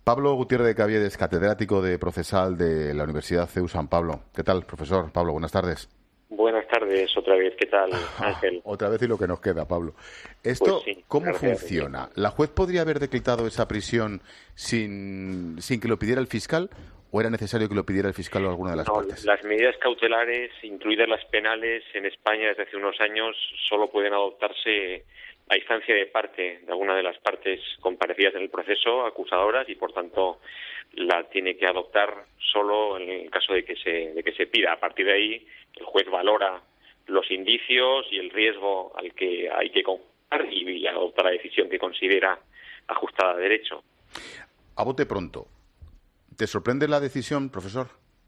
Pablo Gutiérrez de Caviedes, catedrático de Procesal de la Universidad CEU San Pablo. ¿Qué tal, profesor? Pablo, buenas tardes. Buenas tardes, otra vez. ¿Qué tal, Ángel? Otra vez y lo que nos queda, Pablo. ¿Esto Pues sí, cómo funciona? ¿La juez podría haber decretado esa prisión sin que lo pidiera el fiscal o era necesario que lo pidiera el fiscal o alguna de las partes? Las medidas cautelares, incluidas las penales, en España desde hace unos años solo pueden adoptarse a instancia de parte, de alguna de las partes comparecidas en el proceso, acusadoras, y por tanto la tiene que adoptar solo en el caso de que se pida. A partir de ahí, el juez valora los indicios y el riesgo al que hay que conjugar y adopta la decisión que considera ajustada a derecho. A bote pronto, ¿te sorprende la decisión, profesor?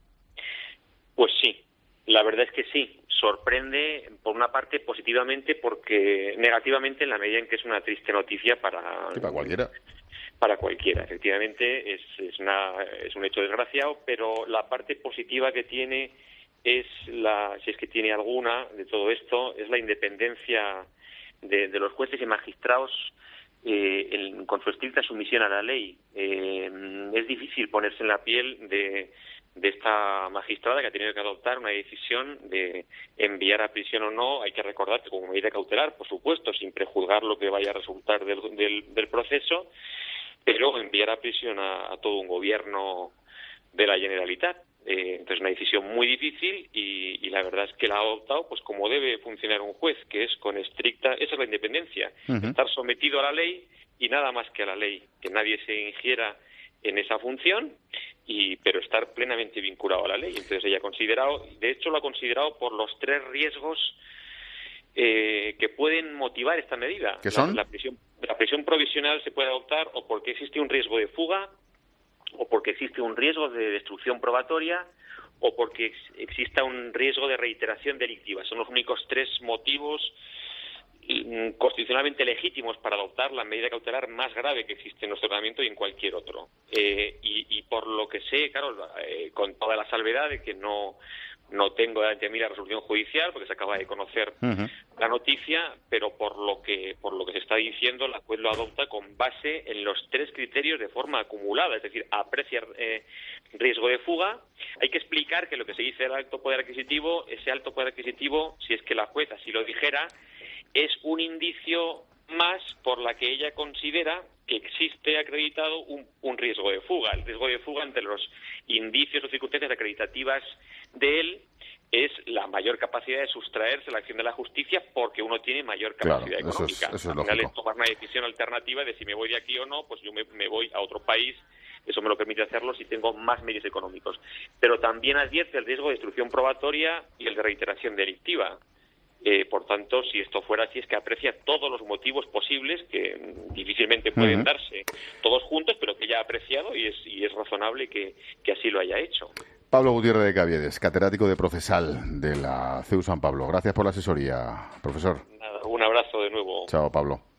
Pues sí, la verdad es que sí. Sorprende, por una parte, positivamente, porque negativamente en la medida en que es una triste noticia para cualquiera. Para cualquiera, efectivamente, es un hecho desgraciado, pero la parte positiva que tiene es si es que tiene alguna de todo esto, es la independencia de los jueces y magistrados con su estricta sumisión a la ley. Es difícil ponerse en la piel de esta magistrada que ha tenido que adoptar una decisión de enviar a prisión o no. Hay que recordar que como medida cautelar, por supuesto, sin prejuzgar lo que vaya a resultar del proceso, pero enviar a prisión a todo un gobierno de la Generalitat. Entonces, una decisión muy difícil y la verdad es que la ha adoptado pues como debe funcionar un juez, que es con estricta... Esa es la independencia, estar sometido a la ley y nada más que a la ley, que nadie se ingiera en esa función, pero estar plenamente vinculado a la ley. Entonces ella ha considerado, de hecho lo ha considerado por los 3 riesgos que pueden motivar esta medida. ¿Qué son? La prisión provisional se puede adoptar o porque existe un riesgo de fuga, o porque existe un riesgo de destrucción probatoria, o porque exista un riesgo de reiteración delictiva. Son los únicos 3 motivos constitucionalmente legítimos para adoptar la medida cautelar más grave que existe en nuestro ordenamiento y en cualquier otro. Y por lo que sé, claro, con toda la salvedad de que no tengo ante mí la resolución judicial porque se acaba de conocer la noticia, pero por lo que se está diciendo, la juez lo adopta con base en los 3 criterios de forma acumulada, es decir, aprecia riesgo de fuga. Hay que explicar que lo que se dice del alto poder adquisitivo, ese alto poder adquisitivo, si es que la juez así lo dijera, es un indicio más por la que ella considera que existe acreditado un riesgo de fuga. El riesgo de fuga, entre los indicios o circunstancias acreditativas de él, es la mayor capacidad de sustraerse a la acción de la justicia porque uno tiene mayor capacidad económica. Eso es Al final es tomar una decisión alternativa de si me voy de aquí o no, pues yo me voy a otro país. Eso me lo permite hacerlo si tengo más medios económicos. Pero también advierte el riesgo de destrucción probatoria y el de reiteración delictiva. Por tanto, si esto fuera así, es que aprecia todos los motivos posibles que difícilmente pueden darse todos juntos, pero que ya ha apreciado y es razonable que así lo haya hecho. Pablo Gutiérrez de Caviedes, catedrático de Procesal de la CEU San Pablo. Gracias por la asesoría, profesor. Nada, un abrazo de nuevo. Chao, Pablo.